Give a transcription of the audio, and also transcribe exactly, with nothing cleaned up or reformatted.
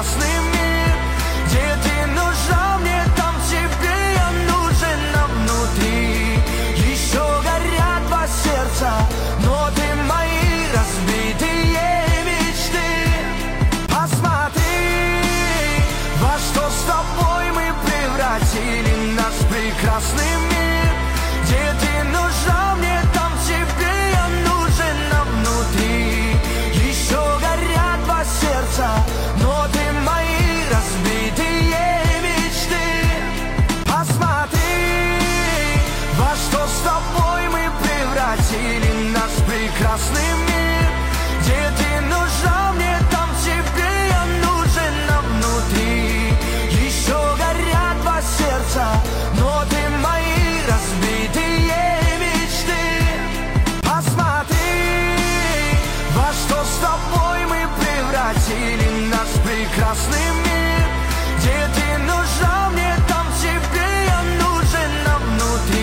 прекрасный мир, где ты нужна мне, там тебе я нужен, а внутри еще горят два сердца, но ты мои разбитые мечты. Посмотри, во что с тобой мы превратили наш прекрасный мир, где ты нужна мне, там тебе я нужен, а внутри еще горят два сердца, но ты мои разбитые мечты. Посмотри, во что с тобой мы превратили наш прекрасный мир, где ты нужна мне, там тебе я нужен, а внутри еще горят два сердца, но ты мои разбитые мечты. Посмотри, во что с тобой мы превратили наш прекрасный мир,